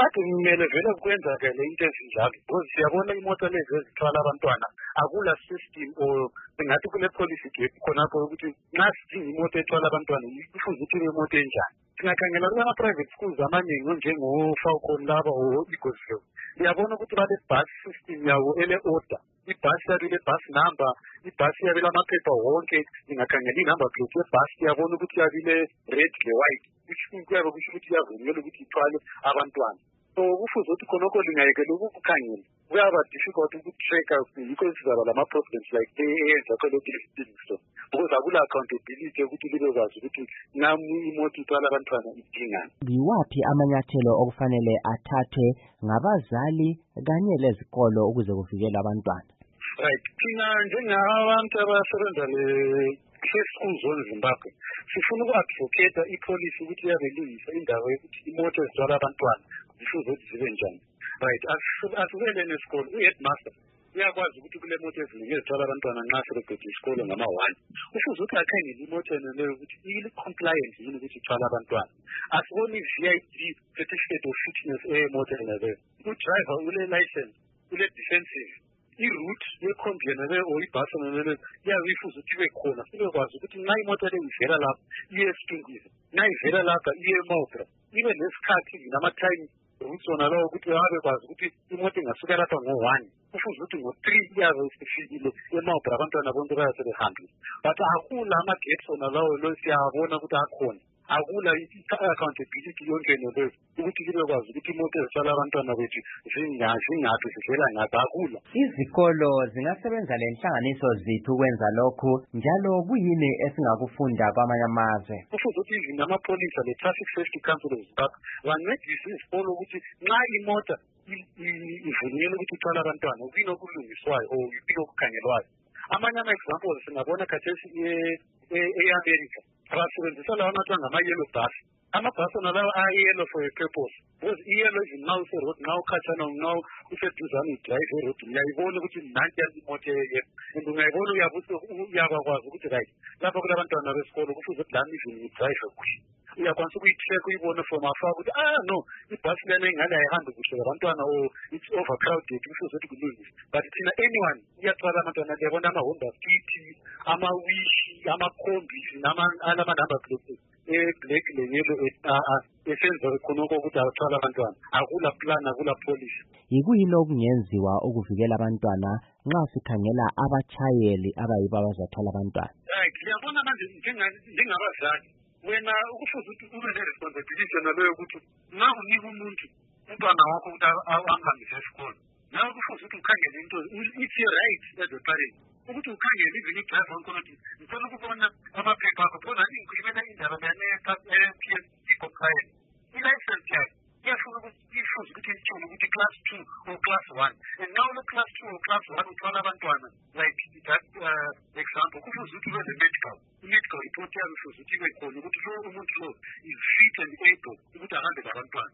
kade ngimele vele kwenzakele into ezinjalo because siyabona imoto lezi ezithwala abantwana akula system or ngathi kule policy gap khonapho ukuthi nxa sidinga imoto ethwala abantwana ifuze ukuthi ibe imoto enjani. Singakhangela kuma-private schools amaningi onjengo-Falcon laba or Eaglesville uyabona ukuthi bale bus system yawo ele-order ibhasi yabe ile-bus number ibhasi yabe lamaphepha wonke ingakhangela i-number plate yebhasi iyabona ukuthi yabe ile-red le-white kuyabe kusho ukuthi iyavumela ukuthi ithwale abantwana. So kufuze ukuthi khonokho lingayekela ukukhangela kuyaba difficult ukutracker yikho sizaba lama-problems like eyenza kwelo so because akula accountability ukuthi libe kwazi ukuthi nami imoto ithwala abantwana idingani. Yiwaphi amanyathelo okufanele athathwe ngabazali kanye lezikolo ukuze kuvikele abantwana? Right, thina njengabantu abasebenza le-school zone Zimbabwe sifuna uku-advocate ipolicy ukuthi iyabelungisa indawo yokuthi imoto ezithwala abantwana zifuze ukuthi zibe njani. Right, asivele nesikolo u-headmaster uyakwazi ukuthi kule moto eziningi ezithwala abantwana nxa sebeqede isikolo ngama-1 ufuze ukuthi akhangele imoto leyo ukuthi ili-compliant yini ukuthi ithwala abantwana. Asiboni i-VID certificate of fitness emoto leyo u-driver ule-license ule-defensive i-route ye-container leyo or ibhasi leyo iyabe ifuze ukuthi ibe khona sibekwazi ukuthi nxa imoto leyo ivela lapha iye eSpingizi nxa ivela lapha iye eMautra ibe nesikhathi nama-time routes wona lawo ukuthi abekwazi ukuthi imoto ingasuka lapha ngo-1 kufuze ukuthi ngo-3 iyabe isifikile eMautra abantwana bonke bayasebehambile. But akula ama-gates wona lawo lo siyabona ukuthi akhona akula i-accountability yonke leyo ukuthi libekwazi ukuthi imoto ezithwala abantwana bethu zingaphi zivela ngaphi akula. Izikolo zingasebenza lenhlanganiso zithu ukwenza lokhu njalo kuyini esingakufunda kwamanye amazwe? Kufuze ukuthi namapholisa le-Traffic Safety Council of Zimbabwe bancedise izikolo ukuthi nxa imota ivunyelwe ukuthi ithwala abantwana kuyini okulungiswayo or yini okukhangelwayo. Amanye ama-examples singabona khathesi e-America basebenzisa lawo angathiwa ngama-yellow bus. Amabhasi wona lawo a-yellow for a purpose because i-yellow is nxa userod nxa ukhatshana nxa useduzane udrayive erod uyayibona ukuthi nanti imoto ye-yellow and ungayibona uyabakwazi ukuthi right lapha kulabantwana besikolo kufuze ukuthi lami even ngidrayive kuhle uyakwanisa ukuyi-track uyibone from afar ukuthi no ibhasi lena ingane ayihambi kuhle abantwana or it's overcrowded kufuze ukuthi kulungise. But thina anyone iyathwala abantwana liyabona ama-Honda Fit ama-Wish ama-Combis alama-number plates black le-yellow esenza khonokho ukuthi athwala abantwana akula plan akula policy. Yikuyini okungenziwa ukuvikela abantwana nxa sikhangela abatshayeli abayibo abazathwala abantwana? Right, liyabona manje njengabazali wena ukufuze ukuthi ube ne-responsibility naleyo ukuthi nxa unika umuntu umntwana wakho ukuthi ahambise esikolo nawe kufuze ukuthi ukhangele into it's your right as a parent ukuthi ukhangele even i-drive wakhona ukuthi ngifuna ukubona amaphepha akho khona ngikhulumela indaba ne-PSC compliance i-license yakhe iyafuna ukuthi ifuze ukuthi itshole ukuthi class 2 or class 1 and now class 2 or class 1 uthwala abantwana like that example kufuze ukuthi ube ne-medical report yayo ifuze ukuthi ibe khona ukuthi lo umuntu lo is fit and able ukuthi ahambe labantwana.